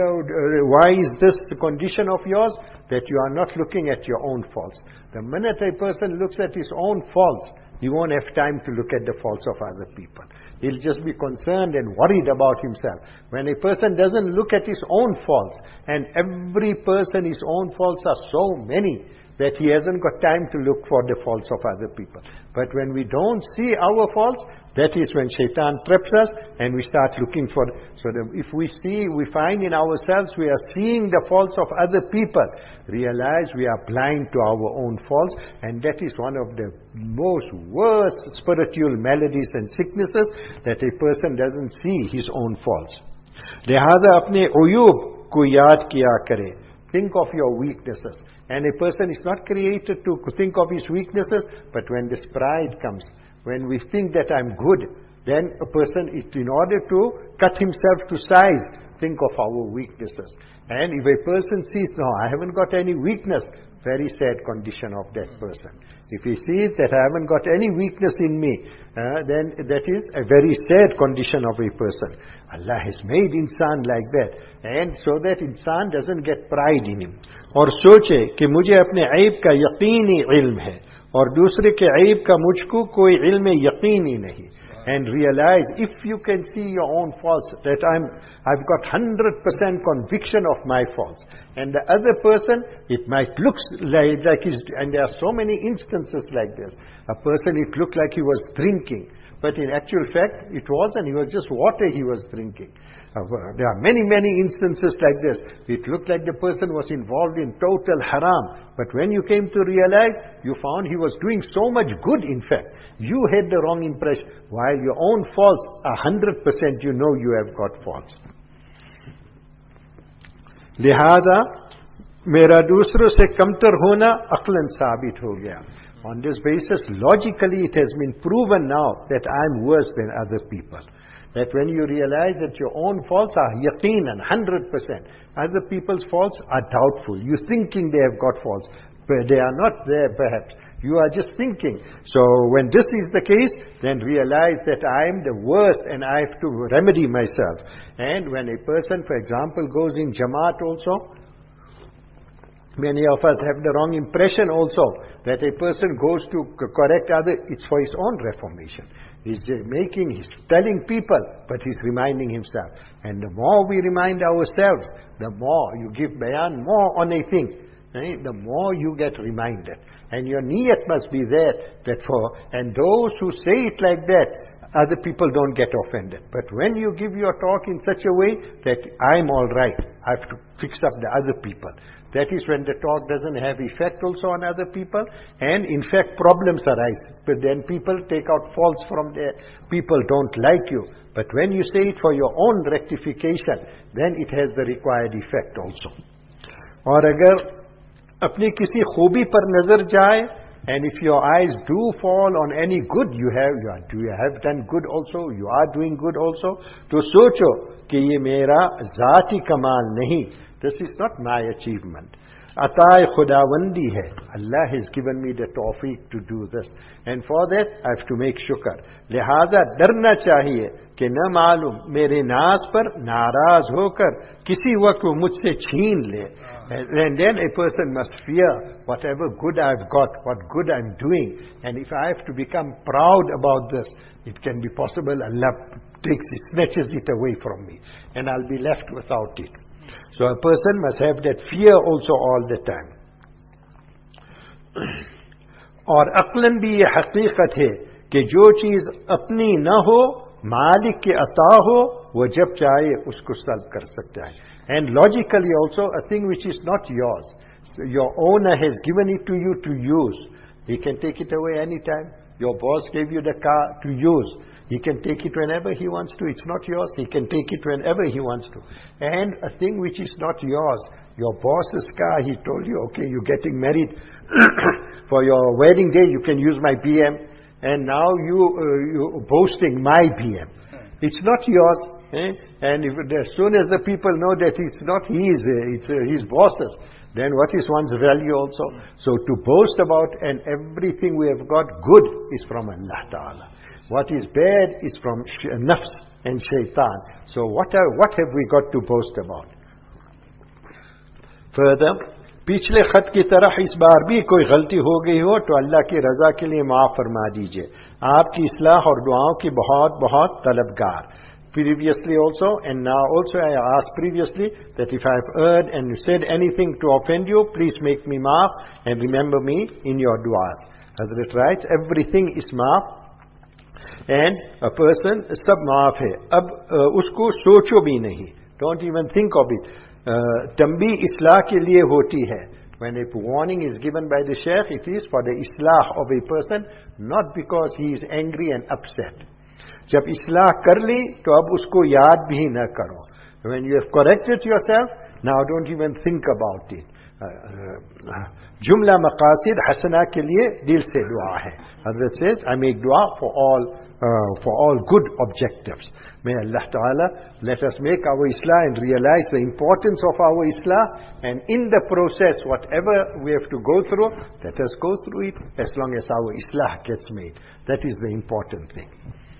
why is this the condition of yours? That you are not looking at your own faults. The minute a person looks at his own faults, he won't have time to look at the faults of other people. He'll just be concerned and worried about himself. When a person doesn't look at his own faults, and every person, his own faults are so many, that he hasn't got time to look for the faults of other people. But when we don't see our faults, that is when shaitan traps us and we start looking for. So that if we find in ourselves we are seeing the faults of other people, realize we are blind to our own faults, and that is one of the most worst spiritual maladies and sicknesses, that a person doesn't see his own faults. लिहाजा अपने उयूब को याद किया करे. Think of your weaknesses. And a person is not created to think of his weaknesses, but when this pride comes, when we think that I'm good, then a person, in order to cut himself to size, think of our weaknesses. And if a person sees, no, I haven't got any weakness, very sad condition of that person. If he sees that I haven't got any weakness in me, then that is a very sad condition of a person. Allah has made insan like that, and so that insan doesn't get pride in him. और सोचे कि मुझे अपने ऐब का यकीनी इल्म है और दूसरे के ऐब का मुझको कोई इल्म यकीनी नहीं. And realize, if you can see your own faults, that I've got 100% conviction of my faults, and the other person, it might look like he's, and there are so many instances like this. A person, it looked like he was drinking, but in actual fact, it wasn't. He was just water he was drinking. There are many instances like this. It looked like the person was involved in total haram, but when you came to realize, you found he was doing so much good. In fact, you had the wrong impression, while your own faults are 100%, you know you have got faults. लिहाजा मेरा दूसरों से कमतर होना अक्लन साबित हो गया. On this basis, logically it has been proven now that I am worse than other people. That when you realize that your own faults are yaqeenan, 100%, other people's faults are doubtful. You're thinking they have got faults, but they are not there perhaps. You are just thinking. So when this is the case, then realize that I am the worst and I have to remedy myself. And when a person, for example, goes in Jamaat also, many of us have the wrong impression also that a person goes to correct others, it's for his own reformation. He's telling people, but he's reminding himself. And the more we remind ourselves, the more you give bayan more on a thing, the more you get reminded. And your niyat must be there, and those who say it like that, other people don't get offended. But when you give your talk in such a way that I'm all right, I have to fix up the other people, that is when the talk doesn't have effect also on other people, and in fact problems arise. But then people take out faults from there. People don't like you. But when you say it for your own rectification, then it has the required effect also. और अगर अपनी किसी खूबी पर नजर जाए, and if your eyes do fall on any good you have done good also, you are doing good also, तो सोचो कि ये मेरा ज़ाती कमाल नहीं. This is not my achievement. Ata'i khudawandi hai. Allah has given me the tawfiq to do this. And for that, I have to make shukr. Lihaza darna chahiye कि न मालूम मेरे नाज पर नाराज होकर किसी वक्त वो मुझसे छीन ले. And then a person must fear whatever good I've got, what good I'm doing. And if I have to become proud about this, it can be possible Allah snatches it away from me. And I'll be left without it. So a person must have that fear also all the time. और अक्लन भी ये हकीकत है कि जो चीज अपनी न हो मालिक के अता हो वो जब चाहे उसको सल्ब कर सकता है. And logically also a thing which is not yours, so your owner has given it to you to use, he can take it away anytime. Your boss gave you the car to use, he can take it whenever he wants to. It's not yours, he can take it whenever he wants to. And a thing which is not yours, your boss's car, he told you, okay, you're getting married for your wedding day, you can use my BM, and now you're boasting my BM. It's not yours. And as soon as the people know that it's not his, it's his boss's, then what is one's value also? So to boast about, and everything we have got good is from Allah Ta'ala. What is bad is from nafs and shaitan. So what have we got to boast about? Further, पिछले खत की तरह इस बार भी कोई गलती हो गई हो तो अल्लाह की रजा के लिए माफ फरमा दीजिए. आपकी इस्लाह और दुआओं की बहुत बहुत तलबगार. Previously also, and now also I asked previously that if I have erred and said anything to offend you, please make me maaf and remember me in your du'as. Hazrat writes, everything is maaf and a person sab maaf hai. Ab usko socho bhi nahi. Don't even think of it. Tambi islah ke liye hoti hai. When a warning is given by the Shaykh, it is for the islah of a person, not because he is angry and upset. जब इस्लाह कर ली तो अब उसको याद भी न करो. When you have corrected yourself, now don't even think about it. जुमला मकासिद हसना के लिए दिल से दुआ है. Hazrat says, I make dua for all good objectives. May Allah Ta'ala let us make our islah and realize the importance of our islah, and in the process whatever we have to go through, let us go through it as long as our islah gets made. That is the important thing.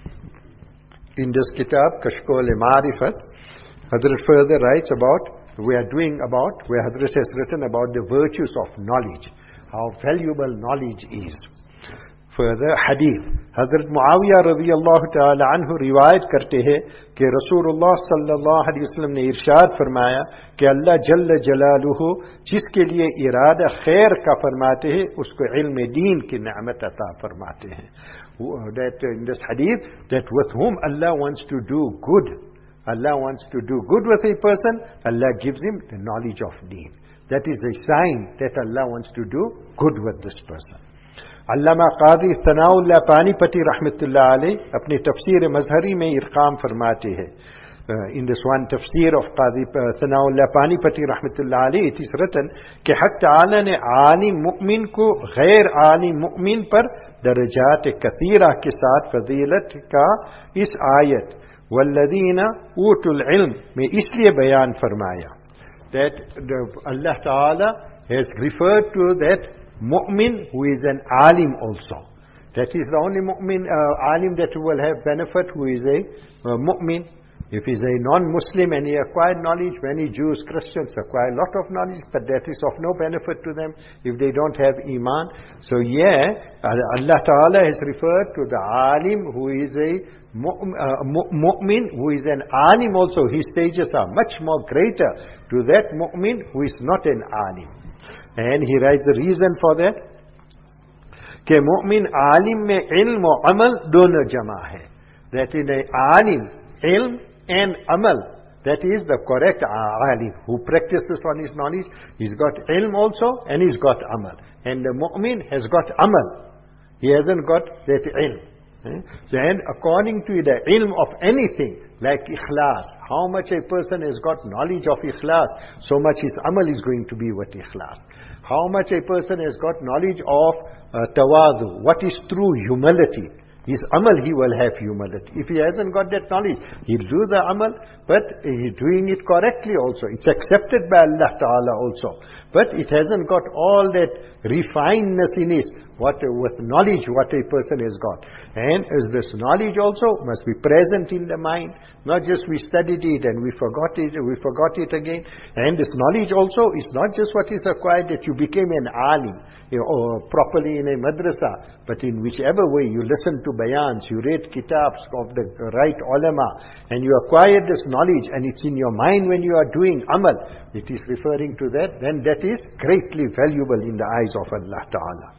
In this kitab, Kashf-ul-Ma'rifat, Hazrat further writes about, where Hazrat has written about the virtues of knowledge, how valuable knowledge is. Further, hadith. Hazrat Muawiyah radiyallahu ta'ala anhu riwayat karte hai कि Rasulullah sallallahu alaihi wasallam ने इरशाद फरमाया कि अल्लाह जल्ल जलालुहु जिसके लिए इरादा खैर का फरमाते हैं उसको इल्म दीन की नेमत अता फरमाते हैं. That in this hadith, that with whom Allah wants to do good, Allah wants to do good with a person, Allah gives him the knowledge of deen. That is a sign that Allah wants to do good with this person. अल्लामा कादी सनाउल्लाह पानीपति रहमतुल्लाह अलैह अपनी तफसीर मजहरी में इरकाम फरमाते हैं. In this one tafsir of Qadi Sanaullah Panipati rahmatullah alayhi, it is written कि हक ताला ने आलिम मुअमिन को गैर आलिम मुअमिन पर दरजात कसीरा के साथ फजीलत का इस आयत वल्लदीना ऊतुल इल्म में इसलिए बयान फरमाया. That Allah Ta'ala has referred to that mu'min who is an alim also. That is the only mu'min, alim that will have benefit, who is a mu'min. If he is a non-Muslim and he acquired knowledge, many Jews, Christians acquire a lot of knowledge, but that is of no benefit to them if they don't have iman. So Allah Ta'ala has referred to the alim who is a mu'min, who is an alim also. His stages are much more greater to that mu'min who is not an alim. And he writes the reason for that, कि मु'मिन आलिम में इल्म और अमल दोनों जमा है. That in a alim, ilm and amal, that is the correct alim who practices on his knowledge. He's got ilm also and he's got amal. And the mu'min has got amal. He hasn't got that ilm. Then according to the ilm of anything, like ikhlas, how much a person has got knowledge of ikhlas, so much his amal is going to be with ikhlas. How much a person has got knowledge of tawadu, what is true humility, his amal he will have humility. If he hasn't got that knowledge, he'll do the amal, but he's doing it correctly also. It's accepted by Allah Ta'ala also. But it hasn't got all that refinedness in it, with knowledge what a person has got. And as this knowledge also must be present in the mind, not just we studied it and we forgot it again. And this knowledge also is not just what is acquired that you became an alim, or properly in a madrasa, but in whichever way you listen to bayans, you read kitabs of the right ulama, and you acquired this knowledge and it's in your mind when you are doing amal, it is referring to that, then that is greatly valuable in the eyes of Allah Ta'ala.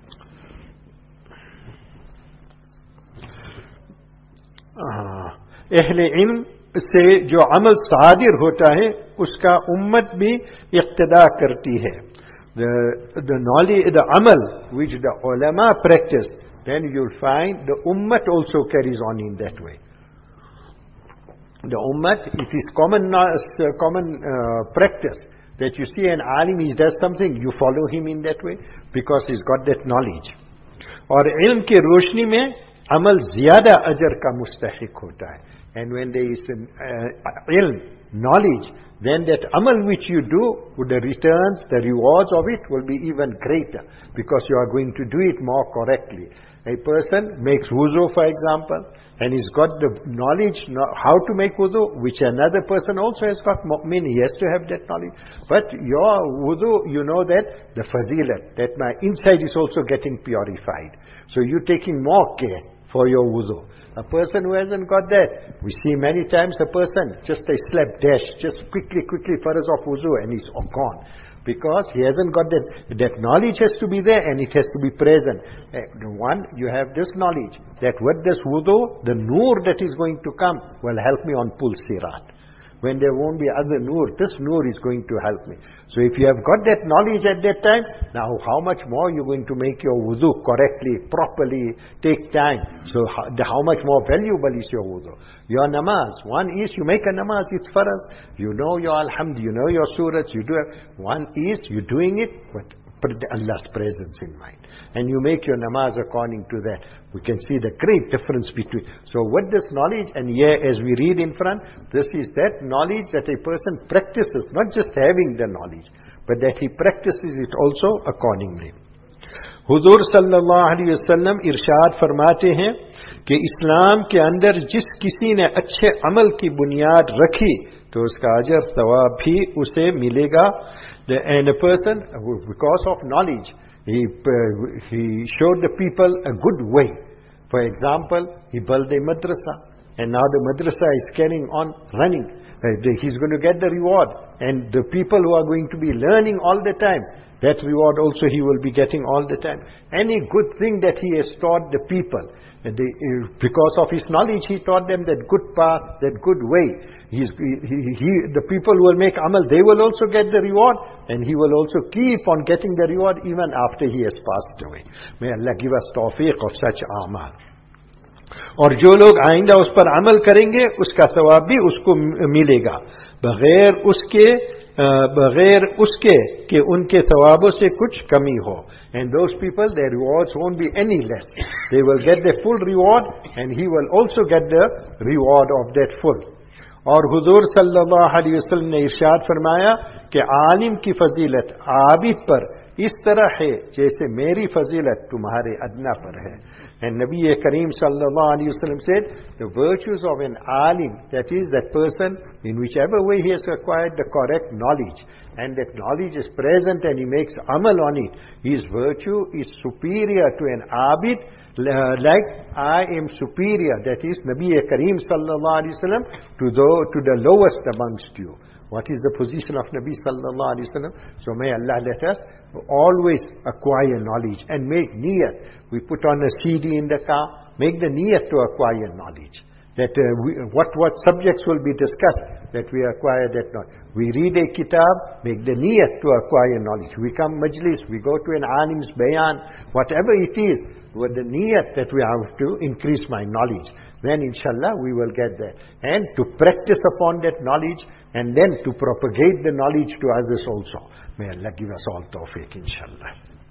अहले इल्म से जो अमल सादिर होता है उसका उम्मत भी इक्तदा करती है. The knowledge, the amal which the ulama practice, then you'll find the ummat also carries on in that way. The ummat, it is common practice that you see an alim, he does something, you follow him in that way because he's got that knowledge. और इल्म के रोशनी में अमल ज्यादा अजर का मुस्तहिक होता है. And when there is ilm, knowledge, then that amal which you do, the returns, the rewards of it will be even greater because you are going to do it more correctly. A person makes wuzu, for example, and he's got the knowledge how to make wudu, which another person also has got. Mu'min, he has to have that knowledge. But your wudu, you know that the fazilat, that my inside is also getting purified. So you're taking more care for your wudu. A person who hasn't got that, we see many times a person, just a slap dash, just quickly faraz off wudu and he's gone. Because he hasn't got that knowledge has to be there and it has to be present. One, you have this knowledge, that with this wudu, the nur that is going to come will help me on Pul Sirat. When there won't be other nur, this nur is going to help me. So if you have got that knowledge at that time, now how much more you're going to make your wudu correctly, properly, take time. So how much more valuable is your wudu? Your namaz, one is you make a namaz, it's faraz. You know your alhamd, you know your surahs, you do it. One is you're doing it with Allah's presence in mind. And you make your namaz according to that. We can see the great difference between. So with this knowledge, and here as we read in front, this is that knowledge that a person practices, not just having the knowledge, but that he practices it also accordingly. हुजूर सल्लल्लाहु अलैहि वसल्लम इरशाद फरमाते हैं कि इस्लाम के अंदर जिस किसी ने अच्छे अमल की बुनियाद रखी तो उसका अजर सवाब भी उसे मिलेगा. And a person, because of knowledge, he showed the people a good way. For example, he built a madrasa, and now the madrasa is carrying on running. He's going to get the reward, and the people who are going to be learning all the time, that reward also he will be getting all the time. Any good thing that he has taught the people, because of his knowledge, he taught them that good path, that good way. The people who will make amal, they will also get the reward, and he will also keep on getting the reward even after he has passed away. May Allah give us tawfiq of such amal. और जो लोग आइंदा उस पर अमल करेंगे उसका सवाब भी उसको मिलेगा बगैर उसके कि उनके सवाबों से कुछ कमी हो. And those people, their rewards won't be any less. They will get the full reward and he will also get the reward of that full. और हुजूर सल्लल्लाहु अलैहि वसल्लम ने इरशाद फरमाया कि आलिम की फजीलत आबिद पर इस तरह है जैसे मेरी फजीलत तुम्हारे अदना पर है. And Nabi Kareem sallallahu alaihi wasallam said, the virtues of an alim, that is that person in whichever way he has acquired the correct knowledge, and that knowledge is present and he makes amal on it, his virtue is superior to an abid, like I am superior, that is Nabi Kareem sallallahu alaihi wasallam to the lowest amongst you. What is the position of Nabi sallallahu alaihi wasallam? So may Allah let us always acquire knowledge and make niyat. We put on a CD in the car, make the niyat to acquire knowledge. That what subjects will be discussed, that we acquire that knowledge. We read a kitab, make the niyat to acquire knowledge. We come majlis, we go to an alim's bayan, whatever it is, with the niyat that we have to increase my knowledge. Then inshallah we will get that. And to practice upon that knowledge, and then to propagate the knowledge to others also. May Allah give us all tawfiq, inshallah.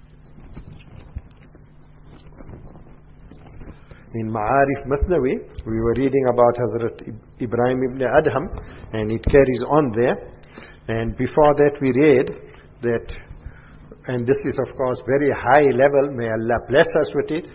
In Ma'arif Mathnawi, we were reading about Hazrat Ibrahim ibn Adham, and it carries on there. And before that we read that, and this is of course very high level, may Allah bless us with it,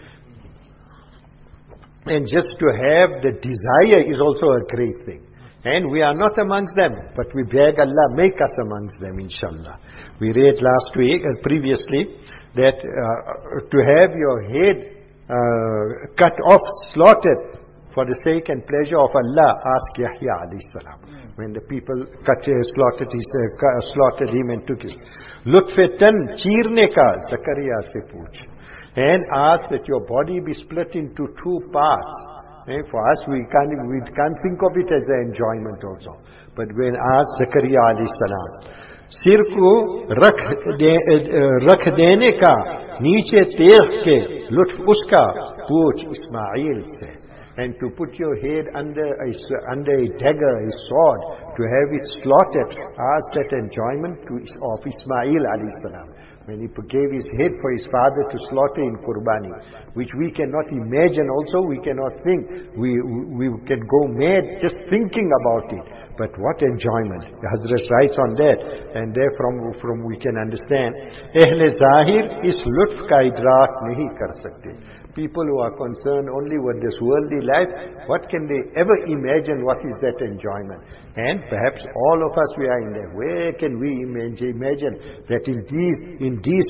and just to have the desire is also a great thing. And we are not amongst them, but we beg Allah, make us amongst them, inshallah. We read last week, previously, that to have your head cut off, slaughtered, for the sake and pleasure of Allah, ask Yahya alayhi salam. When the people slaughtered him and took his Lutfetan cheerne ka Zakaria se pooch, and ask that your body be split into two parts. For us, we can't think of it as an enjoyment also. But when asked Zakaria alayhi salam, सिर को रख देने का नीचे तेख के लुत्फ उसका पूछ इस्माइल से, and to put your head under a dagger, a sword, to have it slaughtered, ask that enjoyment of Ismail alayhi salam, when he gave his head for his father to slaughter in Qurbani, which we cannot imagine also, we cannot think. We can go mad just thinking about it. But what enjoyment. The Hazrat writes on that, and there from we can understand, Ahle Zahir is lutf ka idrak nahi kar sakte. People who are concerned only with this worldly life, what can they ever imagine what is that enjoyment? And perhaps all of us, we are in there. Where can we imagine that in these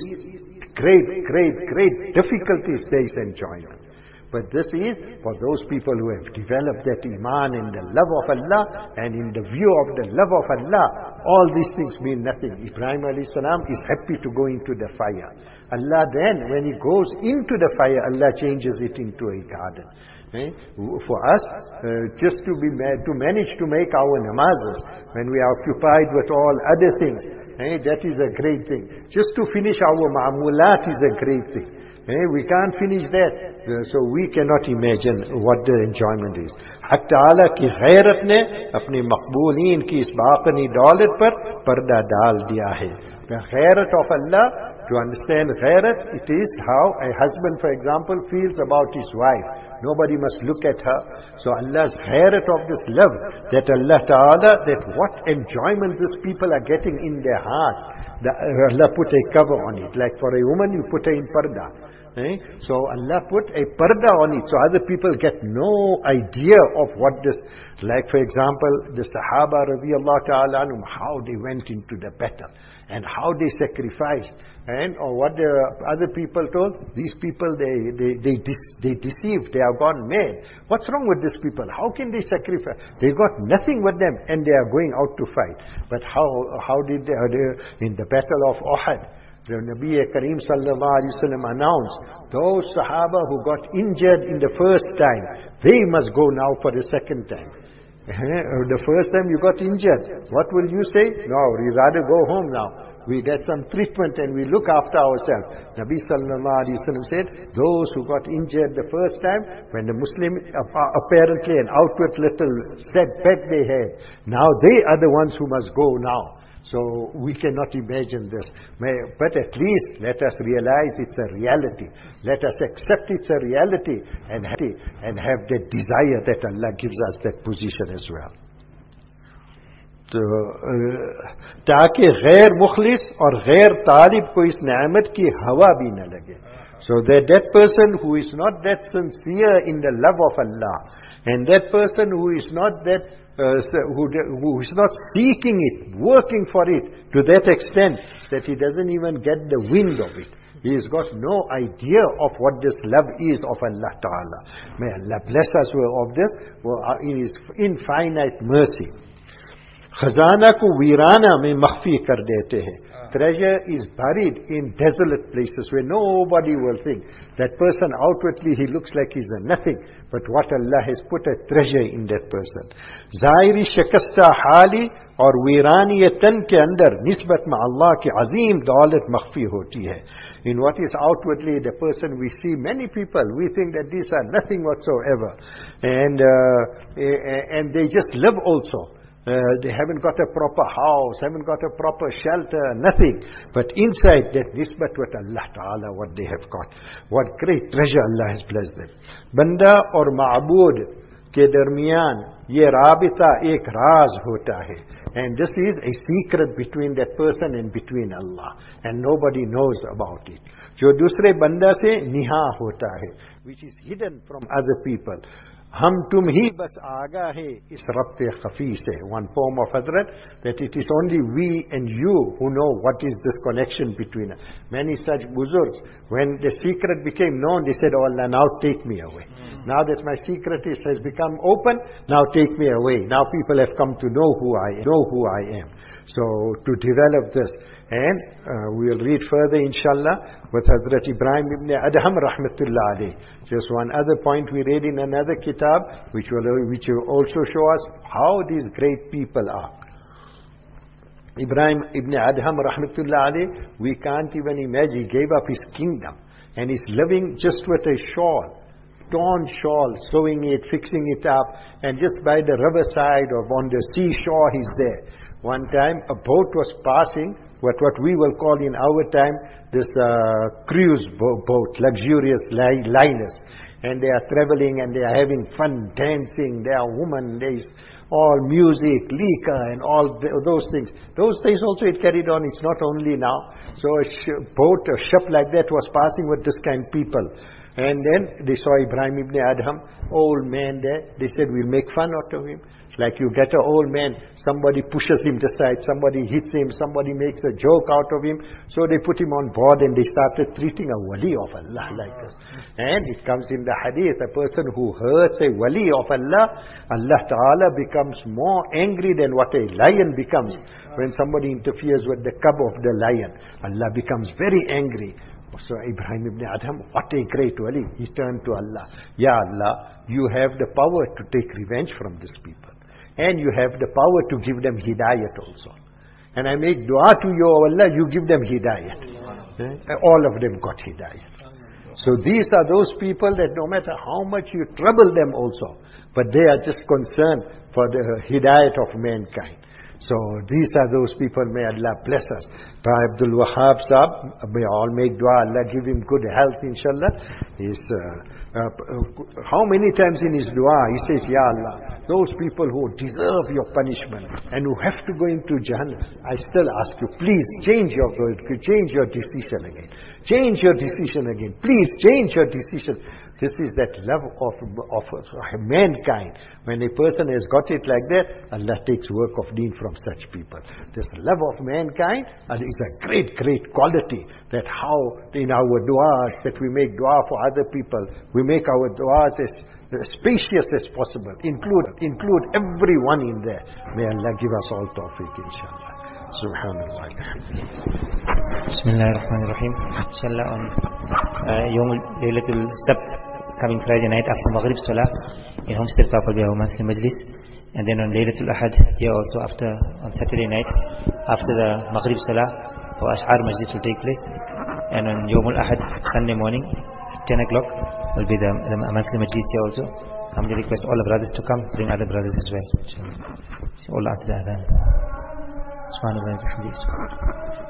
great difficulties there is enjoyment? But this is for those people who have developed that iman in the love of Allah, and in the view of the love of Allah, all these things mean nothing. Ibrahim alayhi salam is happy to go into the fire. Allah then, when he goes into the fire, Allah changes it into a garden. For us, just to manage to make our namazes, when we are occupied with all other things, that is a great thing. Just to finish our ma'amulat is a great thing. We can't finish that, so we cannot imagine what the enjoyment is. Haq Ta'ala ki ghairat ne apne maqbooleen ki is baaqani daulat par parda dal diya hai. The ghairat of Allah, to understand ghairat, it is how a husband, for example, feels about his wife. Nobody must look at her. So Allah's ghairat of this love, that Allah Ta'ala, that what enjoyment these people are getting in their hearts, Allah put a cover on it. Like for a woman, you put her in parda. So Allah put a parda on it, so other people get no idea of what this, like for example, the Sahaba radiallahu ta'ala anhum, how they went into the battle, and how they sacrificed, or what the other people told, these people, they deceived, they have gone mad. What's wrong with these people? How can they sacrifice? They got nothing with them, and they are going out to fight. But how did they, in the battle of Uhud, the Nabi Kareem sallallahu alayhi wa sallam announced, those Sahaba who got injured in the first time, they must go now for the second time. The first time you got injured, what will you say? No, we rather go home now. We get some treatment and we look after ourselves. Nabi sallallahu alayhi wa sallam said, those who got injured the first time, when the Muslim apparently an outward little setback they had, now they are the ones who must go now. So we cannot imagine this. But at least let us realize it's a reality. Let us accept it's a reality and have that desire that Allah gives us that position as well. ताकि गैर मुखलिस और गैर तालिब को इस नेमत की हवा भी न लगे. So that person who is not that sincere in the love of Allah, and that person who is not that who is not seeking it, working for it to that extent that he doesn't even get the wind of it. He has got no idea of what this love is of Allah Ta'ala. May Allah bless us of this in His infinite mercy. खजाना को वीराना में मख्फी कर देते हैं. Treasure is buried in desolate places where nobody will think. That person outwardly he looks like he's a nothing, but what Allah has put a treasure in that person. ज़ाहिरी शिकस्ता हाली और वीरानी तन के अंदर निस्बत में अल्लाह की अजीम दौलत मख्फी होती है. In what is outwardly the person, we see many people, we think that these are nothing whatsoever, and they just live also. They haven't got a proper house, haven't got a proper shelter, nothing. But inside that nisbat with Allah Ta'ala, what they have got. What great treasure Allah has blessed them. Banda or ma'abood के दरमियान ये राबिता एक राज होता है, and this is a secret between that person and between Allah, and nobody knows about it. जो दूसरे बंदा से निहा होता है, which is hidden from other people. हम तुम ही बस आगा है इस रब्त खफी से. One form of Hazrat, that it is only we and you who know what is this connection between us. Many such buzurgs, when the secret became known, they said, oh Allah, now take me away. Now that my secret has become open, now take me away. Now people have come to know who I am. So to develop this, and we will read further inshallah with Hazrat Ibrahim ibn Adham rahmatullah alayh. Just one other point we read in another kitab, which will also show us how these great people are. Ibrahim ibn Adham rahmatullah alayh, we can't even imagine, he gave up his kingdom and he's living just with a shawl, torn shawl, sewing it, fixing it up, and just by the riverside or on the seashore he's there. One time a boat was passing, what we will call in our time this cruise boat, luxurious liners, and they are traveling and they are having fun, dancing, there are women, there is all music, liquor and all those things. Those days also it carried on, it's not only now. So a ship like that was passing with this kind of people. And then they saw Ibrahim ibn Adham, old man there. They said, we'll make fun out of him. It's like you get an old man, somebody pushes him aside, somebody hits him, somebody makes a joke out of him. So they put him on board and they started treating a wali of Allah like this. And it comes in the hadith, a person who hurts a wali of Allah, Allah Ta'ala becomes more angry than what a lion becomes. When somebody interferes with the cub of the lion, Allah becomes very angry. So Ibrahim ibn Adham, what a great wali. He turned to Allah. Ya Allah, you have the power to take revenge from these people. And you have the power to give them hidayat also. And I make dua to you, O Allah, you give them hidayat. All of them got hidayat. So these are those people that no matter how much you trouble them also, but they are just concerned for the hidayat of mankind. So these are those people, may Allah bless us. Bhai Abdul Wahab Sahab, may all make dua, Allah give him good health inshallah. How many times in his dua he says, Ya Allah, those people who deserve your punishment and who have to go into Jahannam, I still ask you, please change your decision again. Change your decision again. Please change your decision. This is that love of mankind. When a person has got it like that, Allah takes work of deen from such people. This love of mankind is a great, great quality, that how in our du'as, that we make dua for other people, we make our du'as as spacious as possible. Include everyone in there. May Allah give us all tawfiq inshallah. Subhanallah. Bismillahirrahmanirrahim. Inshallah on Yawm Laylatul Sabt, coming Friday night after Maghrib Salah in Homestead Park will be our monthly majlis, and then on Laylatul Ahad here also on Saturday night after the Maghrib Salah for Ash'ar Majlis will take place, and on Yawmul Ahad Sunday morning at 10 o'clock will be the monthly majlis here also. We request all the brothers to come, bring other brothers as well. So all answer the adhan. Subhanallah wa bihamdihi.